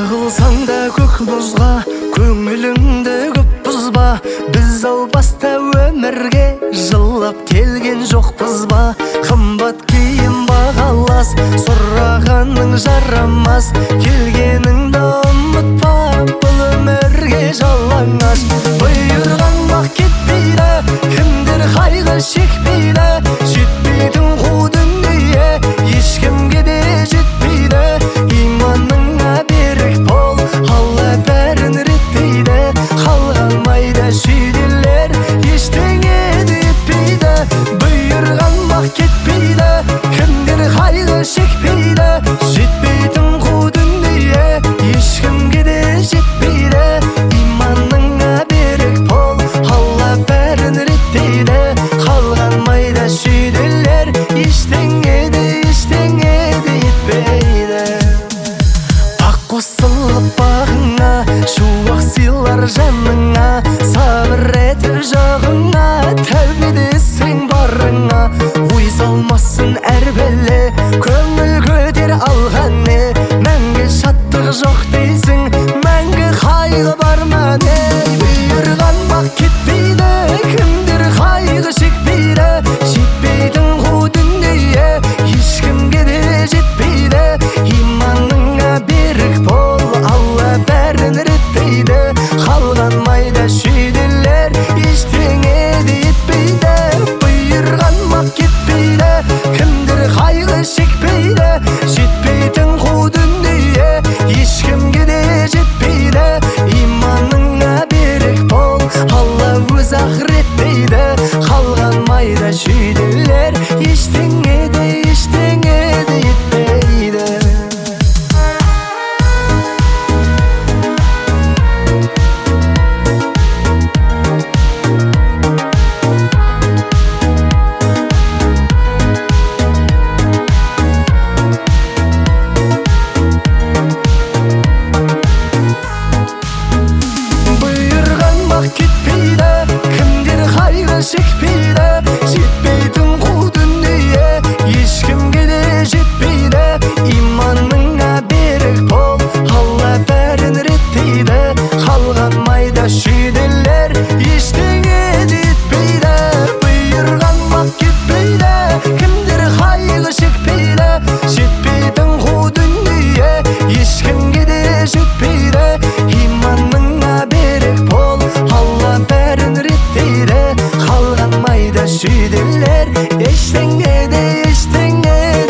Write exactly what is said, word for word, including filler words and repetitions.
Жығылсаң да көк мұзға, көңіліңді көп бұзба. Біз ау баста өмірге жылап келген жоқпыз ба? Қымбат киім бағалас, сұрағаның жарамас. Келгеніңді ұмытпа, бұл өмірге жалаңаш. Бұйырған бақ кетпейді, кімдер қайғы шекпейді. Жетпейтін қу дүние ешкімге де жетпейді. Иманыңа берік бол, Алла бәрін реттейді. Қалған майда шүйделер ештеңе де етпейді. Бұйырған бақ кетпейді, кімдер қайғы шекпейді. Жетпейтін қу дүние ешкімге де жетпейді. Иманыңа берік бол, Алла бәрін реттейді. Қалған майда шүйделер ештеңе де ештеңе де етпейді. Ақ қосылып бағыңа, шуақ сыйлар жаныңа. Сабыр етіп жағыңа, тәубе десең барыңа. Ой салмасын әр бәле, көңіл көтер алған не. Мәңгі шаттық жоқ дейсің, мәңгі қайғы бар ма не? Бұйырған бақ кетпейді, кімдер қайғы шекпейді. Жетпейтін қу дүние ешкімге де жетпейді. Иманыңа берік бол, Алла бәрін реттейді. Қалған майда шүйделер ештеңе де етпейді. Бұйырған бақ кетпейді, кімдер қайғы шекпейді. Жетпейтін қу дүние ешкімге де жетпейді. Иманыңа берік бол, Алла өз ақыреттейді. Қалған майда шүйделер ештеңе де ештеңе де етпейді. Бұйырған бақ кетпейді, кімдер қайғы шекпейді. Жетпейтін қу дүние ешкімге де жетпейді. Иманыңа берік бол, Алла бәрін реттейді. Қалған майда шүйделер ештеңе де етпейді. Бұйырған бақ кетпейді, кімдер қайғы шекпейді. Жетпейтін қу дүние ешкімге де жетпейді. Иманыңа берік бол, Алла бәрін реттейді. Қалған майда шүйделер ештеңе де ештеңе